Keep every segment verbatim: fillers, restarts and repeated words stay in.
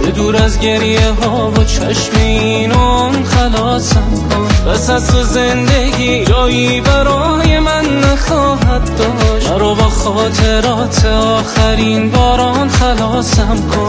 دور از گریه ها و چشم اینون خلاصم کن. بس از تو زندگی جایی برای من نخواهد داشت. مرا با خاطرات آخرین باران خلاصم کن.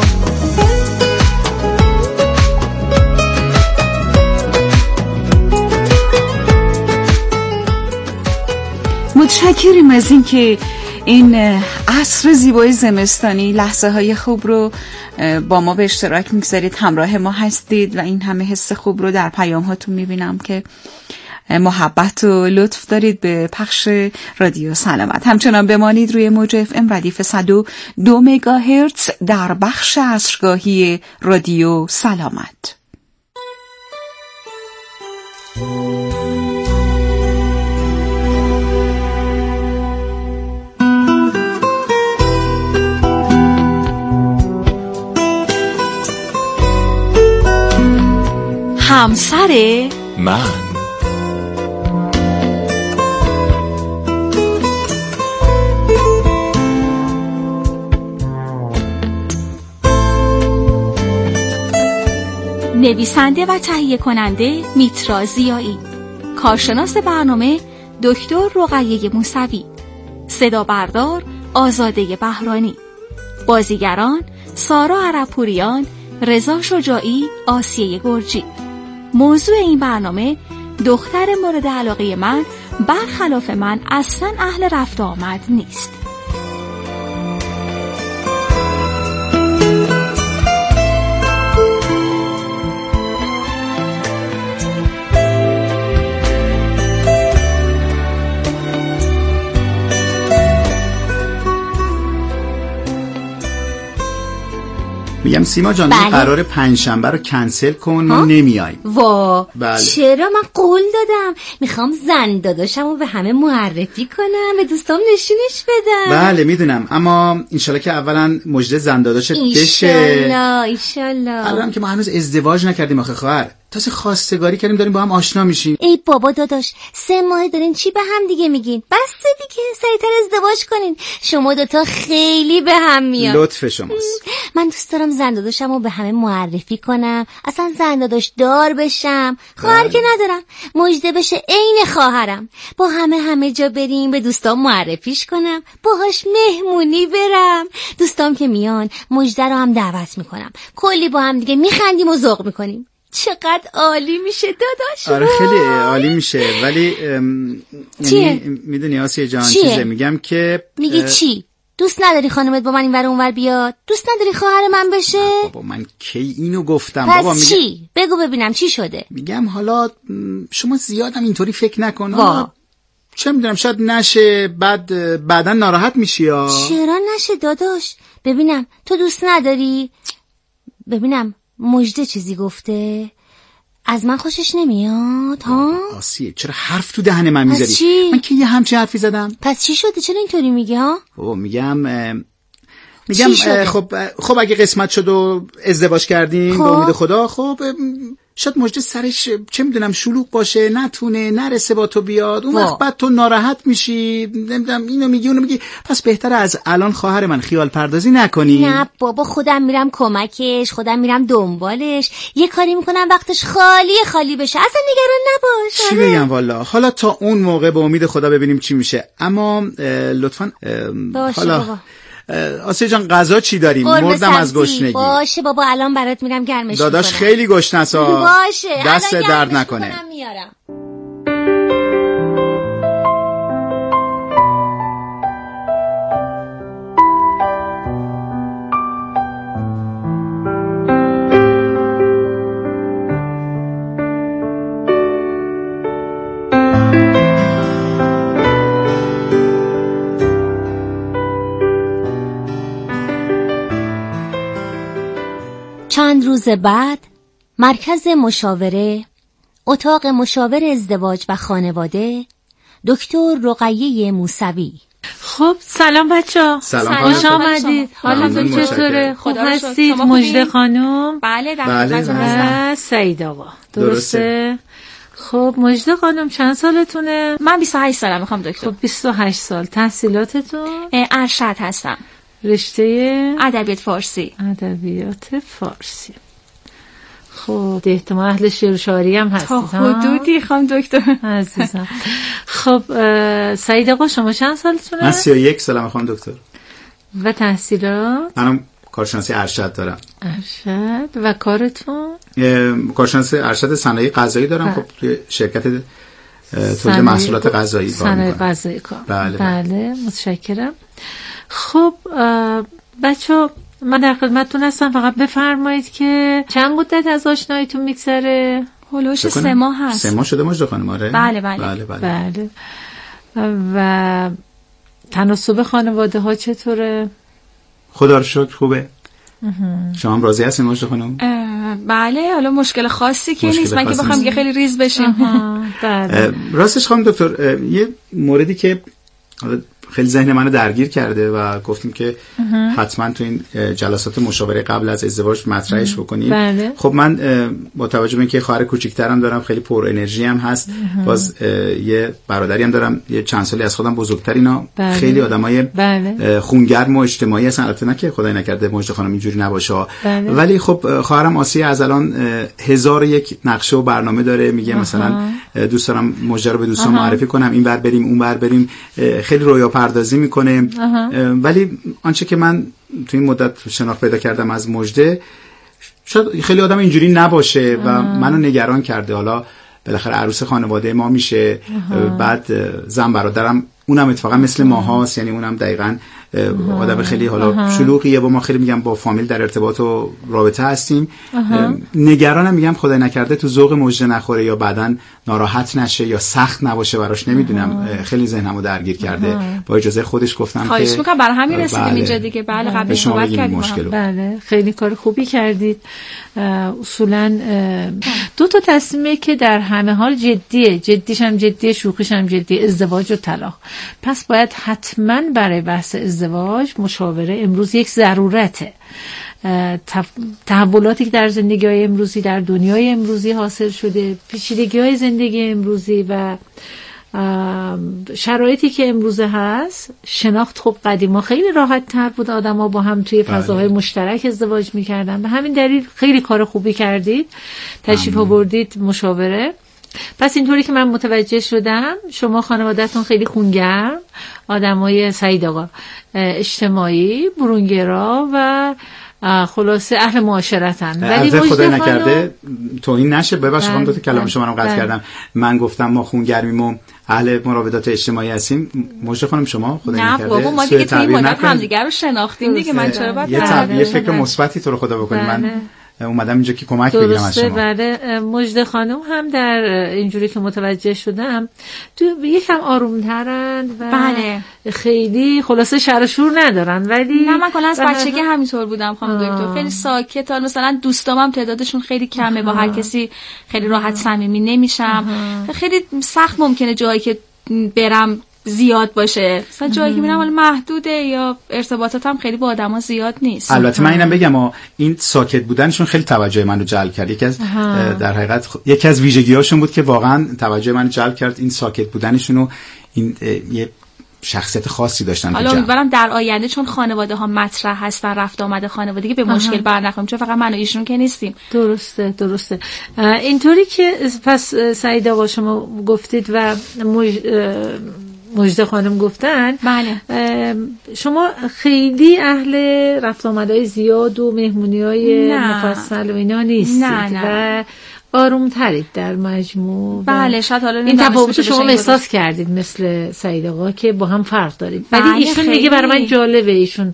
متشکریم از این که این عصر زیبای زمستانی لحظه های خوب رو با ما به اشتراک میگذارید، همراه ما هستید و این همه حس خوب رو در پیام هاتون میبینم که محبت و لطف دارید به پخش رادیو سلامت. همچنان بمانید روی موج اف ام ردیف صد و دو مگاهرتز در بخش عصرگاهی رادیو سلامت. همسر من. نویسنده و تهیه کننده میترا ضیایی، کارشناس برنامه دکتر رقیه موسوی، صدا بردار آزاده بهرانی، بازیگران سارا عربپوریان، رضا شجاعی، آسیه گرجی. موضوع این برنامه دختر مورد علاقه من برخلاف من اصلا اهل رفت آمد نیست. میگم سیما جان بله. قرار پنجشنبه رو کنسل کن، ما نمیاییم. وا بله. چرا؟ من قول دادم میخوام زن داداشمو به همه معرفی کنم، به دوستام نشونش بدم. بله میدونم، اما انشالله که اولا مجد زن داداشت بشه. انشالله انشالله. الان که ما هنوز ازدواج نکردیم آخه خواهر، تازه خواستگاری کردیم، داریم با هم آشنا میشیم. ای بابا داداش، سه ماه دارین چی به هم دیگه میگین؟ بس دیگه سریعتر ازدواج کنین، شما دوتا خیلی به هم میاد. لطف شماست. من دوست دارم زن داداشمو به همه معرفی کنم، اصلا زن داداش دار بشم. خواهر که ندارم، مجده بشه عین خواهرم، با همه همه جا بریم، به دوستام معرفیش کنم، باهاش مهمونی برم. دوستام که میان مجده رو هم دعوت میکنم، کلی با هم دیگه میخندیم و ذوق میکنیم. چقدر عالی میشه داداش. آره خیلی عالی میشه، ولی چیه؟ میدونی آسیه جان چیزه میگم که میگی چی؟ دوست نداری خانمت با من این ور اون ور بیاد؟ دوست نداری خواهر من بشه؟ بابا من کی اینو گفتم؟ پس بابا چی؟ میگم... بگو ببینم چی شده. میگم حالا شما زیادم اینطوری فکر نکن. چه میدونم شاید نشه، بعد بعداً ناراحت میشی. یا چرا نشه داداش؟ ببینم تو دوست نداری؟ ببینم مجده چیزی گفته؟ از من خوشش نمیاد ها؟ آسیه چرا حرف تو دهن من میذاری؟ پس چی؟ من که یه همچی حرفی زدم؟ پس چی شده؟ چرا اینطوری میگی ها؟ او میگم میگم خب خب اگه قسمت شد و ازدواج کردیم خب. به امید خدا، خب شاید مجده سرش چه میدونم شلوغ باشه، نتونه نرسه با تو بیاد، اون وقت بعد تو ناراحت میشی، نمیدونم اینو میگی اونو میگی. پس بهتره از الان خواهر من خیال پردازی نکنی. نه بابا، خودم میرم کمکش، خودم میرم دنبالش، یه کاری میکنم وقتش خالی خالی بشه، اصلا نگران نباش. چی بگم والا، حالا تا اون موقع به امید خدا ببینیم چی میشه. اما لطفاً حالا بابا. آسیه جان غذا چی داریم؟ مردم از گشنگی. باشه بابا، الان برات میرم گرمش داداش میکنم. خیلی گشنه‌سا. باشه دست درد نکنه. میارم. چند روز بعد مرکز مشاوره، اتاق مشاور ازدواج و خانواده، دکتر رقیه موسوی. خب سلام بچه‌ها. سلام. خوش آمدید. حالتون چطوره؟ خوب هستید؟ مجده خانم؟ بله در خدمتتون هستم. سعید آقا. درسته؟ خب مجده خانم چند سالتونه؟ من بیست و هشت سالم میخوام دکتر. خب بیست و هشت سال. تحصیلاتتون؟ ارشد هستم. رشته ادبیات فارسی. ادبیات فارسی. خب احتمال اهل شعر و شاعری هم هستید تا حدودی خانم دکتر عزیزم. خب سعید آقا شما چند سالتونه؟ من سی و یک سالم خانم دکتر. و تحصیلات؟ منم کارشناسی ارشد دارم. ارشد. و کارتون؟ کارشناسی ارشد صنایع غذایی دارم. خب توی شرکت تولید محصولات غذایی کار می‌کنم. صنایع غذایی کار. بله بله متشکرم. خب بچه‌ها من در خدمتتون هستم، فقط بفرمایید که چند مدت از آشناییتون میگذره؟ هولوش سه ماه هست. سه ماه شده مجد خانم؟ آره بله بله. بله بله. بله. و تناسب خانواده ها چطوره؟ خدا رو شکر خوبه. شما هم راضی هستین مجد خانم؟ بله، حالا مشکل خاصی که مشکل نیست، من که بخوام یه خیلی ریز بشیم. بله. راستش خانم دکتر یه موردی که خیلی ذهن منو درگیر کرده و گفتیم که حتما تو این جلسات مشاوره قبل از ازدواج مطرحش بکنیم. بله. خب من با توجه به اینکه خواهر کوچیک‌ترم دارم، خیلی پر انرژی هم هست، باز یه برادری هم دارم یه چند سالی از خودم بزرگتر، اینا بله. خیلی آدمای بله. خونگرم و اجتماعی هستن. البته نه که خدای نکرده مجد خانم اینجوری نباشه، بله. ولی خب خواهرم آسیه از الان هزار یک نقشه و برنامه داره، میگه آها. مثلا دوست دارم مجد رو به دوستان معرفی کنم، این ور بریم اون ور بریم، خیلی رویا پردازی میکنه. ولی آنچه که من تو این مدت شناخت پیدا کردم از مجده، شاید خیلی آدم اینجوری نباشه و منو نگران کرده. حالا بالاخره عروس خانواده ما میشه، بعد زن برادرم اونم اتفاقا مثل ما هاست، یعنی اونم دقیقاً آدم خیلی حالا شلوغیه، با ما خیلی میگم با فامیل در ارتباط و رابطه هستیم. نگرانم میگم خدای نکرده تو ذوق مجده نخوره یا بعداً ناراحت نشه یا سخت نباشه براش، نمیدونم، خیلی ذهنمو درگیر کرده. با اجازه خودش گفتم که خواهش میکنم، برای همین رسیدیم بله. اینجا دیگه. بله قبل صحبت کردیم. بله خیلی کار خوبی کردید. اصولاً دو تا تصمیمی که در همه حال جدیه، جدیش هم جدیه، شوخیش هم جدیه، ازدواج و طلاق. پس باید حتما برای بحث ازدواج مشاوره امروز یک ضرورته. تحولاتی که در زندگی های امروزی، در دنیای امروزی حاصل شده، پیچیدگی های زندگی امروزی و شرایطی که امروزه هست، شناخت خب قدیما خیلی راحت تر بود، آدم ها با هم توی فضاهای مشترک ازدواج میکردن. به همین دلیل خیلی کار خوبی کردید، تشریف آوردید مشاوره. پس اینطوری که من متوجه شدم شما خانوادهتون خیلی خونگرم، آدمای سعید آقا اجتماعی، برونگرا و خلاصه اهل معاشرتن. ولی خدای نکرده توهین نشه، ببخشید خانم دکتر کلام شما رو قطع کردم. من گفتم ما خونگرمیم و اهل مراودات اجتماعی هستیم. مجد خانم شما خدای نکرده نه بابا، ما دیگه توی مدت همدیگه رو شناختیم دیگه، من چرا باید یه تعبیر فکر مثبتی تو رو خدا بکنید. من اومدم اینجا که کمک بگیرم از شما. بله. مجد خانم هم در اینجوری که متوجه شدم تو یکم آرومترن و بله. خیلی خلاصه شر و شور ندارن. ولی نه من کلا از بچگی همینطور بودم خانم دکتر، خیلی ساکت. مثلا دوستام هم تعدادشون خیلی کمه، با هر کسی خیلی راحت صمیمی نمیشم. خیلی سخت ممکنه جایی که برم زیاد باشه، مثلا جایی که میرم ولی محدوده یا ارتباطاتم خیلی با آدما زیاد نیست. البته من اینم بگم ها، این ساکت بودنشون خیلی توجه منو جلب کرد. یکی از در حقیقت یکی از ویژگی‌هاشون بود که واقعا توجه منو جلب کرد، این ساکت بودنشون و این یه شخصیت خاصی داشتن. حالا امیدوارم در آینده چون خانواده ها مطرح هستن، رفت آمد خانوادگی به مشکل برنخوریم، چون فقط من و ایشون که نیستیم. درسته درسته. اینطوری که پس سعید آقا شما گفتید و مج... مجد خانم گفتن، بله. شما خیلی اهل رفت آمدهای زیاد و مهمونی‌های مفصل و اینا نیستید. نه نه. و آروم ترید در مجموع. بله شاید حالا این تفاوت شما احساس کردید مثل سعید آقا که با هم فرق دارید. ولی بله ایشون خیلی... میگه برای من جالبه، ایشون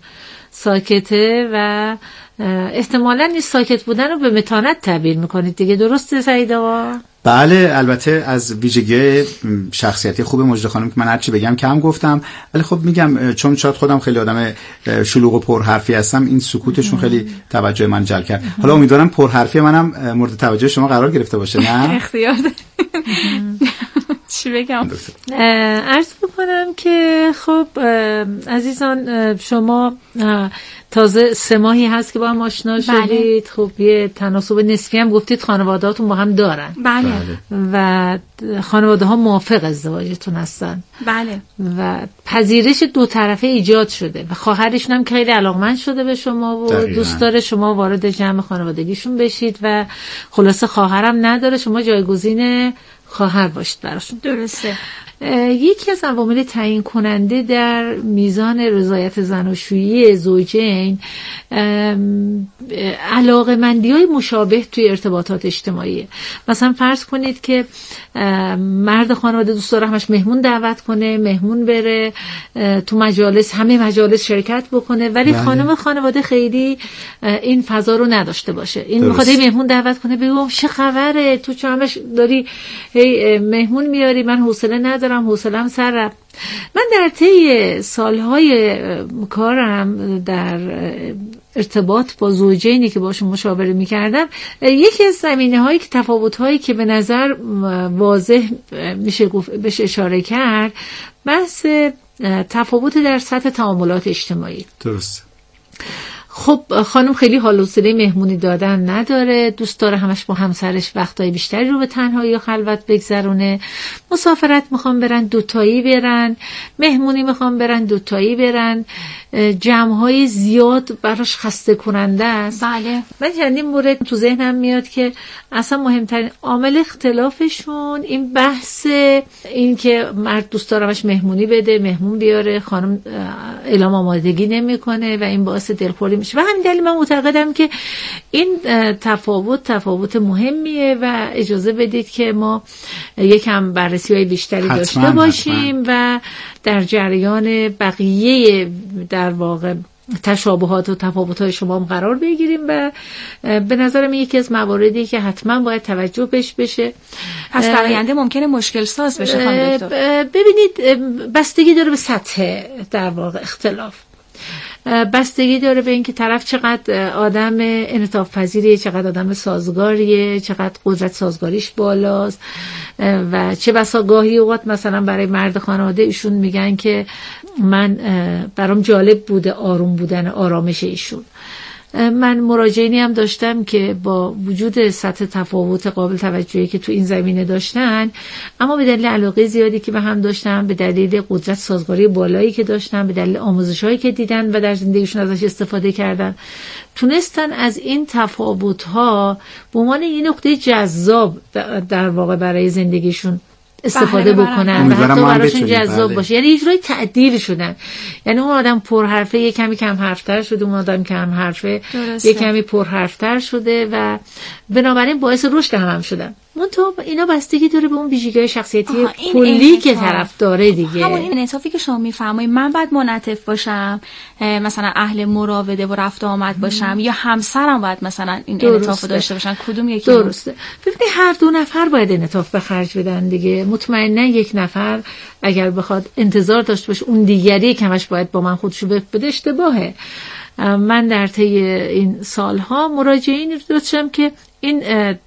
ساکته و احتمالاً این ساکت بودن رو به متانت تعبیر میکنید دیگه، درسته سعید آقا؟ بله البته از ویژگی شخصیتی خوب مجد خانم که من هرچی بگم کم گفتم، ولی خب میگم چون شاید خودم خیلی آدم شلوغ و پرحرفی هستم، این سکوتشون خیلی توجه من جلب کرد. حالا امیدوارم پرحرفی منم مورد توجه شما قرار گرفته باشه. نه اختیار چی بگم؟ عرض بکنم که خب عزیزان شما تازه سه ماهی هست که با هم آشنا شدید. خب یه تناسب نسبی هم گفتید خانواده‌هاتون با هم دارن. بله. و خانواده ها موافق ازدواجتون هستن. بله. و پذیرش دو طرفه ایجاد شده و خواهرشون هم خیلی علاقمند شده به شما و دقیقا. دوست داره شما وارد جمع خانوادگیشون بشید و خلاصه خواهرم نداره، شما جایگزین خواهر باشید براشون. درسته. یکی از عوامل تعیین کننده در میزان رضایت زناشویی زوجین علاقه‌مندی‌های مشابه توی ارتباطات اجتماعی. مثلا فرض کنید که مرد خانواده دوست داره همش مهمون دعوت کنه، مهمون بره تو مجالس، همه مجالس شرکت بکنه، ولی بله. خانم خانواده خیلی این فضا رو نداشته باشه. این میخواد مهمون دعوت کنه، بگم چه خبره تو چه همش داری هی مهمون میاری، من حوصله ندارم، حوصله‌ام سر رفت. من در طی سالهای کارم در ارتباط با زوجینی که باشون مشاوره می‌کردم، یکی از زمینه‌هایی که تفاوت‌هایی که به نظر واضح میشه گفت بهش اشاره کرد، بحث تفاوت در سطح تعاملات اجتماعی. درست. خب خانم خیلی حال و حوصله مهمونی دادن نداره، دوست داره همش با همسرش وقتای بیشتری رو به تنهایی یا خلوت بگذرونه. مسافرت میخوام برن دوتایی برن، مهمونی میخوام برن دوتایی برن، جمع‌های زیاد براش خسته کننده است. بله. من چندین مورد تو ذهنم میاد که اصلا مهمترین عامل اختلافشون این بحث این که مرد دوست داره همش مهمونی بده، مهمون بیاره، خانم اعلام آمادگی نمیکنه و این باعث دلخوری میشه. و همین دلیل من معتقدم که این تفاوت تفاوت مهمیه و اجازه بدید که ما یکم بررسی‌های بیشتری داشته باشیم حتما. و در جریان بقیه در واقع تشابهات و تفاوت‌های شما هم قرار بگیریم و به نظرم یکی از مواردی که حتما باید توجه بهش بشه. پس در آینده ممکنه مشکل ساز بشه خانم دکتر. ببینید بستگی داره به سطح در واقع اختلاف، بستگی داره به اینکه طرف چقدر آدم انعطاف پذیریه، چقدر آدم سازگاریه، چقدر قدرت سازگاریش بالاست و چه بسا گاهی اوقات مثلا برای مرد خانواده ایشون میگن که من برام جالب بوده آروم بودن، آرامش ایشون. من مراجعینی هم داشتم که با وجود سطح تفاوت قابل توجهی که تو این زمینه داشتن، اما به دلیل علاقه زیادی که به هم داشتن، به دلیل قدرت سازگاری بالایی که داشتن، به دلیل آموزش‌هایی که دیدن و در زندگیشون ازش استفاده کردن، تونستن از این تفاوت‌ها به عنوان یه نقطه جذاب در واقع برای زندگیشون استفاده بکنن و حتی براشون جذاب بله. باشه. یعنی یه جورایی تعدیل شدن. یعنی اون آدم پرحرفه یه کمی کم حرفتر شده، اون آدم کم حرفه یه کمی پرحرفتر شده و بنابراین باعث رشد هم, هم شدن. منتها اینا بستگی داره به اون ویژگی‌های شخصیتی کلی که طرف داره دیگه. همون این انعطافی که شما میفرمایید، من باید منعطف باشم، مثلا اهل مراوده و رفت و آمد باشم، یا همسرم باید مثلا این انعطافو داشته باشن؟ کدوم یکی؟ درسته. ببینید هر دو نفر باید انعطاف به خرج بدن دیگه. مطمئنا یک نفر اگر بخواد انتظار داشته باشه اون دیگری که همش باید با من خودشو بده، اشتباهه. من در طی این سالها مراجعینی رو داشتم که این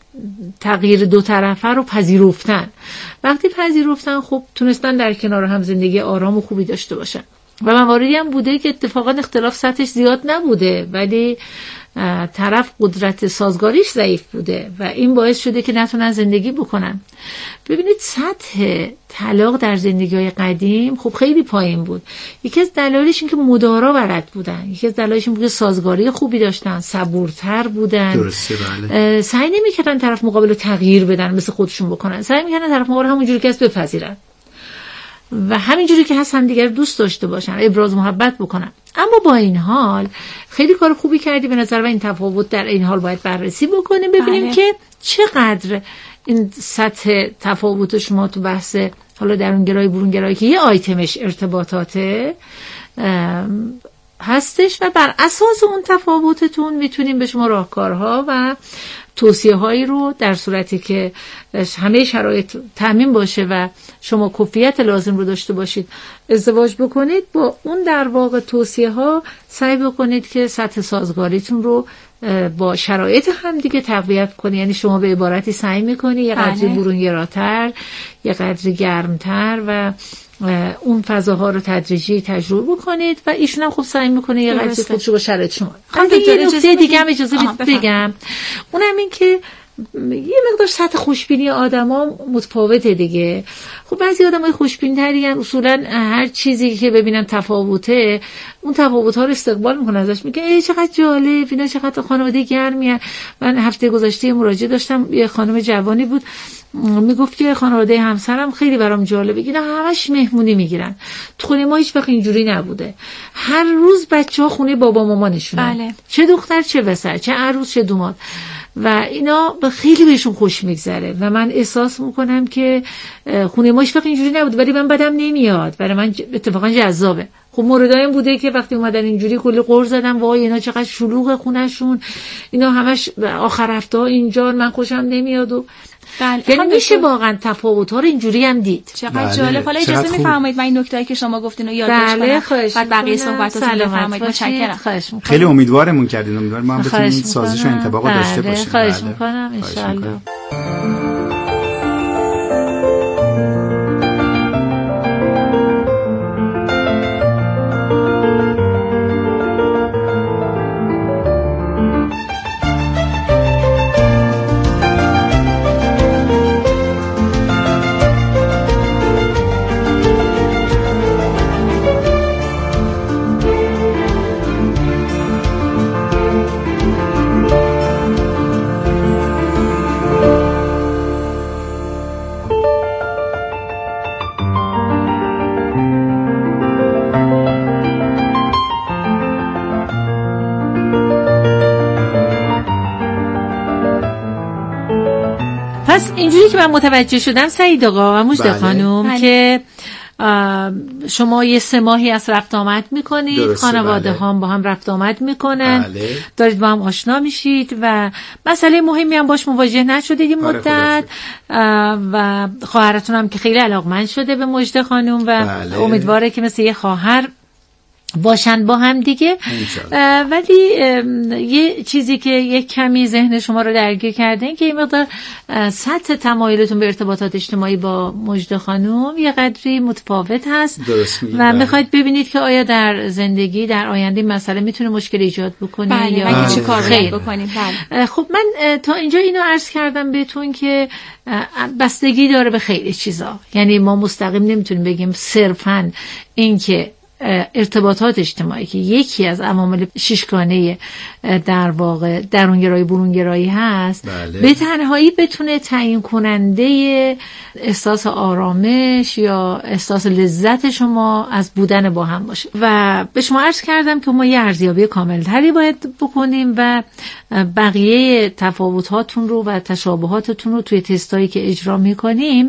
تغییر دو طرفه رو پذیرفتن. وقتی پذیرفتن خب تونستن در کنار هم زندگی آرام و خوبی داشته باشن. و مواردی هم بوده که اتفاقا اختلاف سطحش زیاد نبوده ولی طرف قدرت سازگاریش ضعیف بوده و این باعث شده که نتونن زندگی بکنن. ببینید سطح طلاق در زندگی‌های قدیم خب خیلی پایین بود. یکی از دلایلش این که مدارا بلد بودن، یکی از دلایلش این بود که سازگاری خوبی داشتن، صبورتر بودن. درسته بله. سعی نمی‌کردن طرف مقابل رو تغییر بدن مثل خودشون بکنن، سعی می‌کردن طرف مقابل همونجوری که هست بپذیرن و همینجوری که هست هم دیگر دوست داشته باشن، ابراز محبت بکنن. اما با این حال خیلی کار خوبی کردی به نظر و این تفاوت در این حال باید بررسی بکنیم، ببینیم بله. که چقدر این سطح تفاوت شما تو بحث حالا درونگرایی برونگرایی که یه آیتمش ارتباطاته هستش و بر اساس اون تفاوتتون میتونیم به شما راهکارها و توصیه هایی رو در صورتی که همه شرایط تامین باشه و شما کفایت لازم رو داشته باشید ازدواج بکنید، با اون در واقع توصیه ها سعی بکنید که سطح سازگاریتون رو با شرایط هم دیگه تقویت کنی. یعنی شما به عبارتی سعی میکنی یه قدری برونگراتر، یه قدری گرمتر و اون فضاها رو تدریجی تجربه بکنید و ایشون هم خوب سعی میکنه یه قدری خودشو با شرایط شما. خب یه نکته دیگه هم اجازه بگم، اونم این که یه مقدار سطح خوشبینی آدما متفاوته دیگه. خب بعضی آدمای خوشبین‌تری ان اصولا هر چیزی که ببینن تفاوته، اون تفاوت‌ها رو استقبال میکنن، ازش میگه ای چقدر جالب، اینا چقدر خانواده گرمیه. من هفته گذشته مراجعه داشتم، یه خانم جوانی بود میگفت که خانواده همسرم خیلی برام جالبه، اینا همش مهمونی میگیرن، تو خونه ما هیچ وقت اینجوری نبوده، هر روز بچه‌ها خونه بابا مامانشونه، بله. چه دختر چه پسر، چه عروس چه دوماد، و اینا خیلی بهشون خوش میگذره و من احساس میکنم که خونه ما هیچ وقت اینجوری نبود، ولی من بدم نمیاد، برای من اتفاقا جذابه. خب موردایم بوده که وقتی اومدن اینجوری کلی قُر زدم وای اینا چقدر شلوغه خونهشون، اینا همش آخر هفته ها اینجا، من خوشم نمیاد. و بله. یعنی میشه واقعا تفاوت‌ها رو اینجوری هم دید. چقدر بله. جالب. حالا اجازه می‌فرمایید من این نکته‌ای که شما گفتین رو یادداشت بله. کنم بعد بقیه صحبتاتون رو بفرمایید. متشکرم. خیلی امیدوارمون کردین، امیدوارم ما هم بتونیم سازش و انطباق رو داشته باشیم. خواهش می‌کنم ان شاءالله. پس اینجوری که من متوجه شدم سعید آقا و مجده خانم بله. که شما یه سه ماهی از رفت آمد میکنید، خانواده بله. هم با هم رفت آمد میکنن بله. دارید با هم آشنا میشید و مسئله مهمی هم باش مواجه نشدید این مدت و خواهرتون هم که خیلی علاقمند شده به مجده خانم و بله. امیدواره که مثل یه خواهر باشن با هم دیگه. ولی یه چیزی که یک کمی ذهن شما رو درگیر کرده این که این مقدار سطح تمایلتون به ارتباطات اجتماعی با مجده خانم یه قدری متفاوت هست و میخواید ببینید که آیا در زندگی در آینده مسئله میتونه مشکل ایجاد بکنه بله. یا بله. چی کار باید بکنیم. بله. خب من تا اینجا اینو عرض کردم بهتون که بستگی داره به خیلی چیزا، یعنی ما مستقیم نمیتونیم بگیم صرفاً این که ارتباطات اجتماعی که یکی از عوامل ششگانه در واقع درونگرایی برونگرایی هست بله. به تنهایی بتونه تعیین کننده احساس آرامش یا احساس لذت شما از بودن با هم باشه. و به شما عرض کردم که ما یه ارزیابی کاملتری باید بکنیم و بقیه تفاوتاتون رو و تشابهاتتون رو توی تستایی که اجرا میکنیم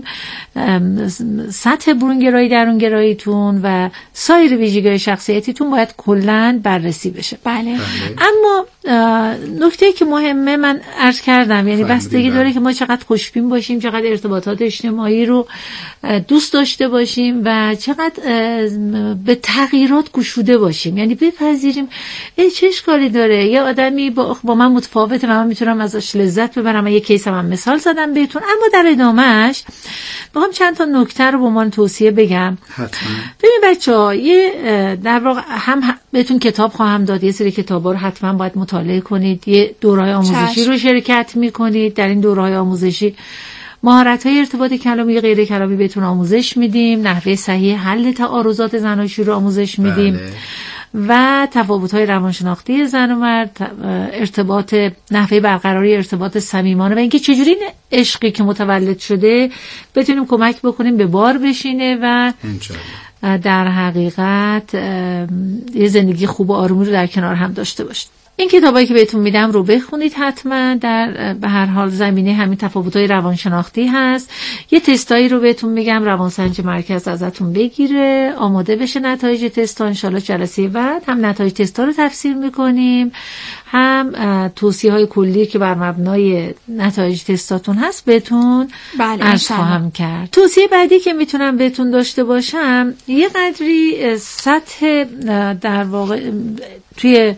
سطح برونگرایی درونگراییتون و سایر ویژگی‌های شخصیتیتون باید کلاً بررسی بشه. بله. بله. اما نکته‌ای که مهمه من عرض کردم، یعنی بستگی داره که ما چقدر خوشبین باشیم، چقدر ارتباطات اجتماعی رو دوست داشته باشیم و چقدر به تغییرات گشوده باشیم، یعنی بپذیریم ای چه اشکالی داره یه آدمی با, با من متفاوته و من میتونم ازش لذت ببرم. یه کیس هم مثال زدم بهتون، اما در ادامهش میخوام چند تا نکته رو با من توصیه بگم. حتما. ببین بچه‌ها یه در واقع هم بهتون کتاب خواهم داد، یه سری کتابا رو حتما باید مطالعه کنید، یه دوره‌های آموزشی رو شرکت میکنید. در این دوره‌های آموزشی مهارت‌های ارتباط کلامی غیر کلامی بهتون آموزش میدیم، نحوه صحیح حل تعارضات زناشویی رو آموزش میدیم بله. و تفاوت‌های روانشناختی زن و مرد، ارتباط نحوه برقراری ارتباط صمیمانه و اینکه چجوری عشقی که متولد شده بتونیم کمک بکنیم به بار بشینه و در حقیقت یه زندگی خوب و آرومی رو در کنار هم داشته باشید. این کتابایی که بهتون میدم رو بخونید حتما. در به هر حال زمینه همین تفاوت‌های روانشناختی هست. یه تستایی رو بهتون میگم روانسنج مرکز ازتون بگیره، آماده بشه نتایج تستا. ان شاءالله جلسه بعد هم نتایج تستا رو تفسیر میکنیم، هم توصیه‌های کلی که بر مبنای نتایج تستاتون هست بهتون بله عرض خواهم کرد. توصیه بعدی که میتونم بهتون داشته باشم یه قدری سطح در واقع توی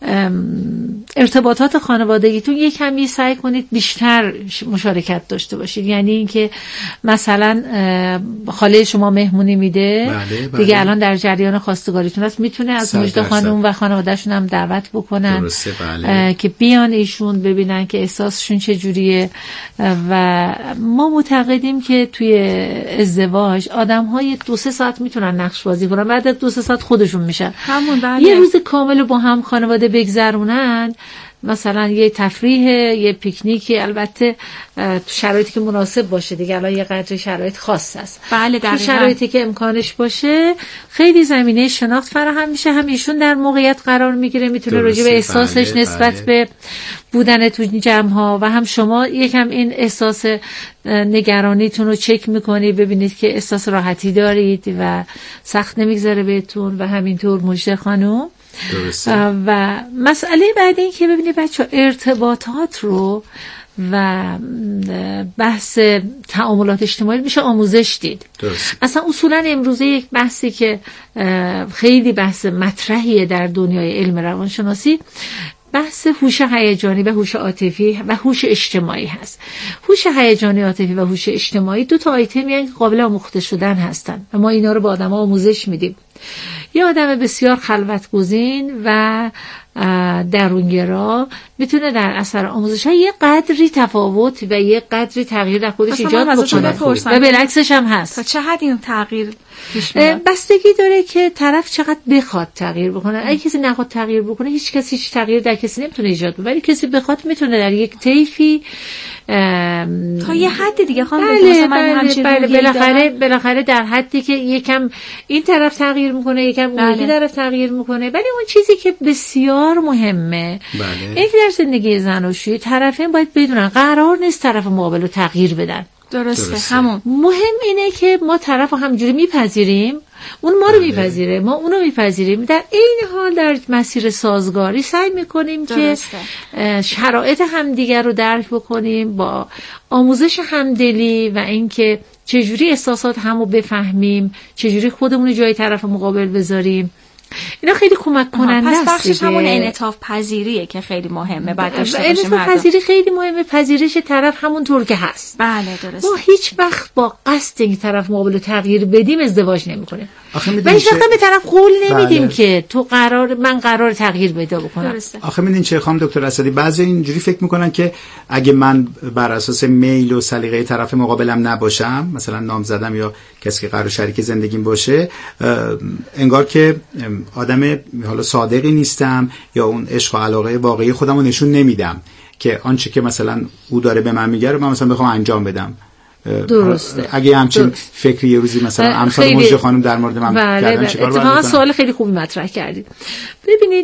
ارتباطات خانوادگیتون یک کمی سعی کنید بیشتر مشارکت داشته باشید. یعنی اینکه مثلا خاله شما مهمونی میده، بله، بله. دیگه الان در جریان خواستگاریتون هست، میتونه از مجد خانم و خانوادهشون هم دعوت بکنن درسته، بله. که بیان ایشون ببینن که احساسشون چجوریه. و ما معتقدیم که توی ازدواج آدم های دو سه ساعت میتونن نقش بازی کنن، بعد از دو سه ساعت خودشون میشن. همون بله. یه روز کامل با هم خانواده بگذرونن، مثلا یه تفریح، یه پیکنیک، البته تو شرایطی که مناسب باشه دیگه. الان یه قدر شرایط خاص است. بله تو شرایطی که امکانش باشه خیلی زمینه شناخت فراهم میشه. هم ایشون در موقعیت قرار میگیره، میتونه راجع به احساسش بله، نسبت بله. به بودن تو جمع ها و هم شما یکم این احساس نگرانیتون رو چک میکنی، ببینید که احساس راحتی دارید و سخت نمیگذاره بهتون. و همینطور مجد خانم. درسته. و مسئله بعدی این که ببینید بچه ارتباطات رو و بحث تعاملات اجتماعی میشه آموزش دید. درسته. اصلا اصولا امروزه یک بحثی که خیلی بحث مطرحیه در دنیای علم روانشناسی، بحث هوش هیجانی و هوش عاطفی و هوش اجتماعی هست. هوش هیجانی، عاطفی و هوش اجتماعی دو تا آیتمی هستند که قابل آموخته شدن هستن و ما اینا رو به آدم‌ها آموزش میدیم. یه آدم بسیار خلوت‌گزین و درونگرا میتونه در اثر آموزش ها یه قدری تفاوت و یه قدری تغییر در خودش ایجاد بکنه و بالعکسش هم هست. تا چه حد این تغییر پیش میاد؟ بستگی داره که طرف چقدر بخواد تغییر بکنه. اگه کسی نخواد تغییر بکنه، هیچ کسی هیچ تغییر در کسی نمیتونه ایجاد کنه، ولی کسی بخواد میتونه در یک طیفی تا یه حد دیگه خانم بله بله بله بالاخره بالاخره در حدی که یکم این طرف تغییر میکنه، یکم اون یکی طرف تغییر میکنه. ولی اون چیزی که بسیار مهمه بله. اینکه در زندگی زناشویی طرفین باید بدونن قرار نیست طرف مقابل رو تغییر بدن. درسته. درسته. همون مهم اینه که ما طرف رو همجوری میپذیریم، اون ما رو میپذیره، ما اونو میپذیریم، در این حال در مسیر سازگاری سعی میکنیم درسته. که شرایط همدیگر رو درک بکنیم با آموزش همدلی و اینکه چجوری احساسات همو بفهمیم، چجوری خودمون رو جای طرف مقابل بذاریم. اینا خیلی کمک کننده است. پس بخشش همون انعطاف پذیریه که خیلی مهمه بعد داشته باشیم. انعطاف پذیری خیلی مهمه، پذیرش طرف همونطور که هست. بله درسته. ما هیچ وقت با قصد این طرف مقابل تغییر بدیم ازدواج نمی‌کنیم. و هیچ وقت به طرف قول نمیدیم بله. که تو قرار من قرار تغییر پیدا بکنم. درسته. آخه میدین چه خانم دکتر اسدی، بعضی اینجوری فکر میکنن که اگه من بر اساس میل و سلیقه طرف مقابلم نباشم، مثلا نام زدم یا کسی که قرار شریک زندگیم باشه، انگار که آدم حالا صادقی نیستم یا اون عشق و علاقه واقعی خودم رو نشون نمیدم که آنچه که مثلا او داره به من میگه رو من مثلا بخوام انجام بدم. درسته. اگه همچین درست. فکری یه روزی مثلا امثال مجد خانم در مورد من بله کردن چیکار باید بکنم؟ سوال خیلی خوبی مطرح کردید. ببینید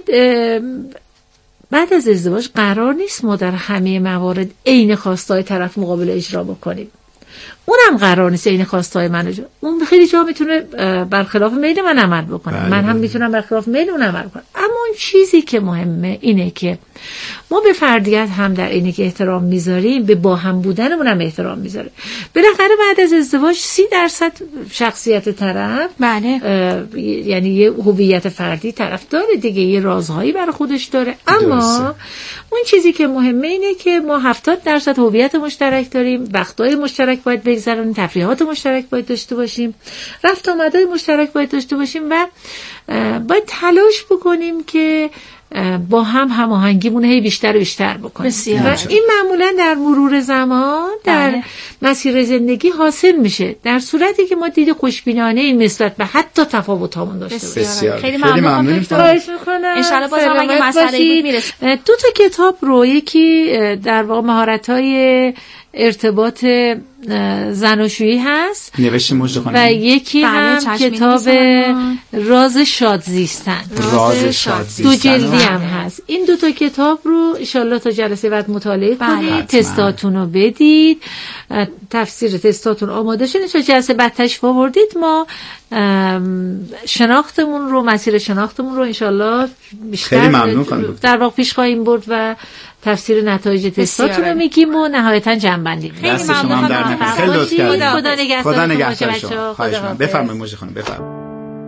بعد از ازدواج قرار نیست ما در همه موارد عین خواستای طرف مقابل اجرا بکنیم. اونم قرار نیست این خواستای منو جا. اون خیلی جا میتونه برخلاف میل من عمل بکنه. بله من هم میتونم برخلاف میل اون عمل کنم. اما اون چیزی که مهمه اینه که ما به فردیت هم در اینی که احترام میذاریم، به با هم بودنمون هم احترام میذاریم. بالاخره بعد از ازدواج سی درصد شخصیت طرف بله یعنی یه هویت فردی طرف داره دیگه، یه رازهایی برای خودش داره. اما درسته. اون چیزی که مهمه اینه که ما هفتاد درصد هویت مشترک داریم، وقتای مشترک باید بگذرونیم، تفریحات مشترک باید داشته باشیم، رفت آمدهای مشترک باید داشته باشیم و باید تلاش بکنیم که با هم هماهنگیمون هی بیشتر و بیشتر بکنیم. بسیار. و این معمولا در مرور زمان در بله. مسیر زندگی حاصل میشه، در صورتی که ما دید خوشبینانه این نسبت به حتی تفاوتامون داشته باشیم. خیلی ممنونم. خواهش میکنم. ان شاء الله بازم اگه مسئله بود میرسه. دو تا کتاب رو، یکی در واقع مهارت‌های ارتباط زناشویی هست نوشته مژده خانم و یکی هم کتاب راز شاد زیستن، راز شاد زیستن دو جلدی هم هست. این دو تا کتاب رو ان شاءالله تا جلسه بعد مطالعه کنید، تستاتون رو بدید، تفسیر تستاتون آماده شد، ان جلسه بعد تشریف آوردید ما شناختمون رو، مسیر شناختمون رو ان شاءالله بیشتر در واقع پیش خواهیم برد و تفسیر نتایج تستاتون رو میگیم و نهایتا جنبندی. خیلی ممنونم، در نکنید، خیلی لطف کردید. خدا نگهدار، خدا نگهدار شما. خواهش می‌کنم. بفرمایید مژده خانم، بفرمایید.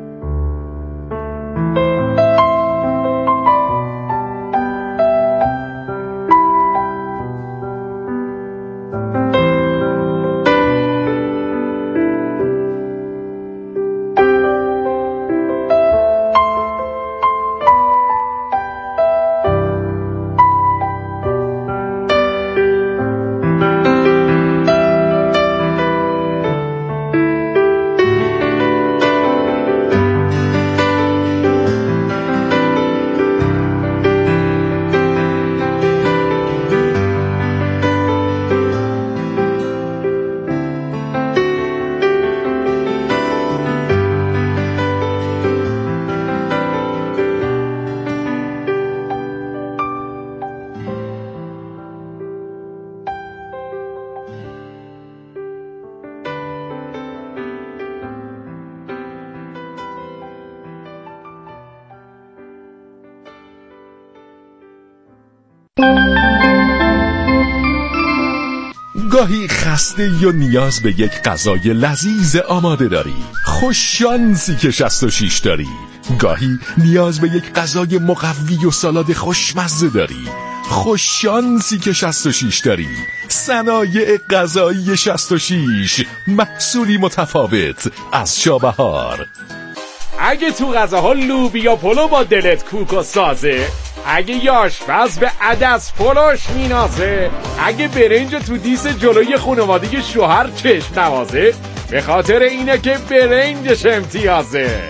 گاهی خسته یا نیاز به یک غذای لذیذ آماده داری، خوش شانسی که شصت و شش داری. گاهی نیاز به یک غذای مقوی و سالاد خوشمزه داری، خوش شانسی که شصت و شش داری. صنایع غذایی شصت و شش، محصولی متفاوت از شابهار. اگه تو غذاها لوبیا پلو با دلت کوک و سازه، اگه یاشپز به عدس پلوش مینازه، اگه برنج تو دیس جلوی خانواده شوهر چشم نوازه، به خاطر اینه که برنجش امتیازه.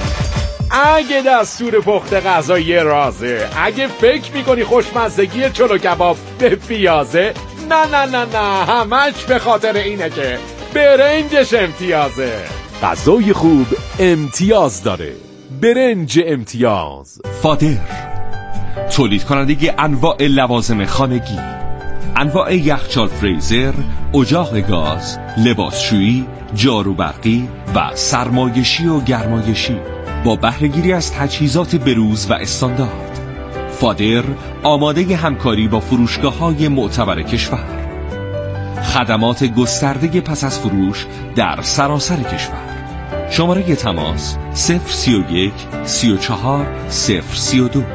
اگه دستور پخت غذایی رازه، اگه فکر میکنی خوشمزگی چلو کباب به پیازه، نه نه نه نه همش به خاطر اینه که برنجش امتیازه. غذای خوب امتیاز داره، برنج امتیاز. فادر، تولید کننده انواع لوازم خانگی، انواع یخچال فریزر، اجاق گاز، لباسشویی، جارو برقی و سرمایشی و گرمایشی با بهره‌گیری از تجهیزات بروز و استاندارد. فادر آماده همکاری با فروشگاه‌های معتبر کشور. خدمات گسترده پس از فروش در سراسر کشور. شماره تماس صفر سی و یک سی و چهار صفر سی و دو.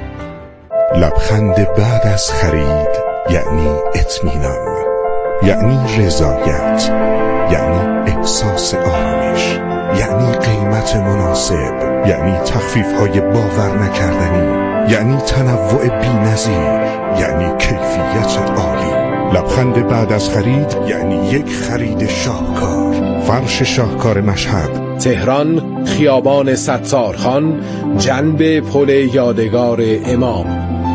لبخند بعد از خرید یعنی اطمینان، یعنی رضایت، یعنی احساس آرامش، یعنی قیمت مناسب، یعنی تخفیف‌های باور نکردنی، یعنی تنوع بی‌نظیر، یعنی کیفیت عالی. لبخند بعد از خرید یعنی یک خرید شاهکار. فرش شاهکار مشهد، تهران، خیابان ستارخان، جنب پل یادگار امام.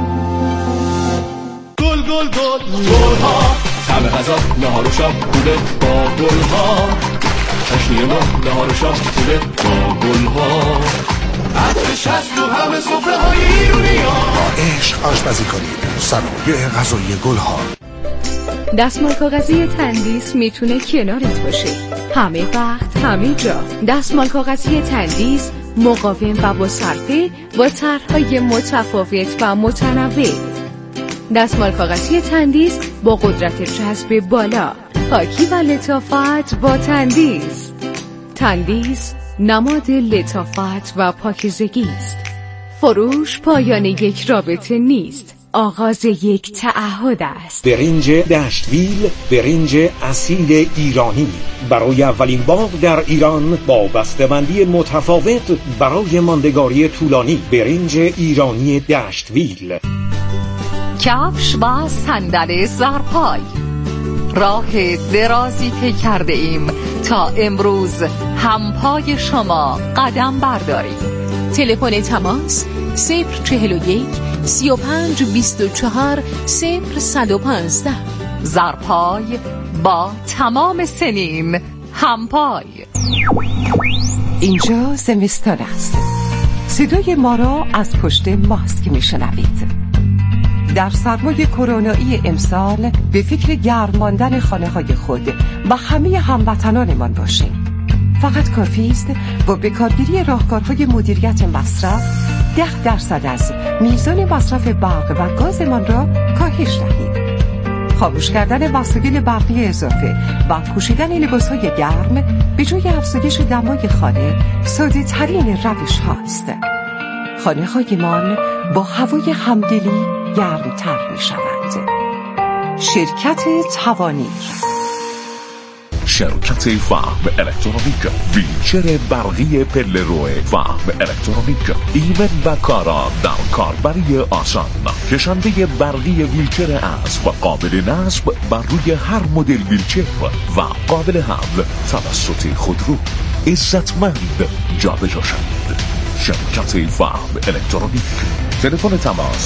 گل گل گل گل ها، طعم غذا نهار و شام خوبه با گل ها. تشنیه ما نهار و شام خوبه با گل ها. عطر شست تو همه سفره های ایرونی ها. با عشق آشپزی کنید، صنایع غذایی گل ها. دستمال کاغذی تندیس میتونه کنارت باشه، همه وقت همه جا. دستمال کاغذی تندیس مقاوم و با صرفه، با طرح‌های متفاوت و متنوع. دستمال کاغذی تندیس با قدرت جذب بالا، پاکی و لطافت با تندیس. تندیس نماد لطافت و پاکیزگی است. فروش پایان یک رابطه نیست، آغاز یک تعهد است. برنج دشتویل، برنج اصیل ایرانی، برای اولین بار در ایران با بسته‌بندی متفاوت برای ماندگاری طولانی. برنج ایرانی دشتویل. کفش و صندل زرپای، راه درازی طی کرده ایم تا امروز همپای شما قدم برداریم. تلفن تماس صفر چهل و یک سی و پنج بیست و چهار صفر صد و پانزده. زرپای با تمام سنین همپای. اینجا زمستان است. صدای ما را از پشت ماسک میشنوید. در سرمای کرونایی امسال به فکر گرم ماندن خانه های خود و همه هموطنانمان باشیم. فقط کافی است با بکارگیری راهکارهای مدیریت مصرف ده درصد از میزان مصرف برق و گازمان را کاهش دهید. خاموش کردن وسایل برقی اضافه و پوشیدن لباسهای گرم به جای افزایش دمای خانه ساده ترین روش هاست. خانه هایمان با هوای همدلی گرمتر می شود. شرکت توانیر، شرکت فهم الکترونیک، ویلچر برقی پله روی فهم الکترونیک، ایمن و کارا در کاربری آسان، کشنده برقی ویلچر اسب و قابل نصب بر روی هر مدل ویلچر و قابل حمل توسط خودرو، عزتمند جابجا شوید. شرکت فهم الکترونیک. تلفن تماس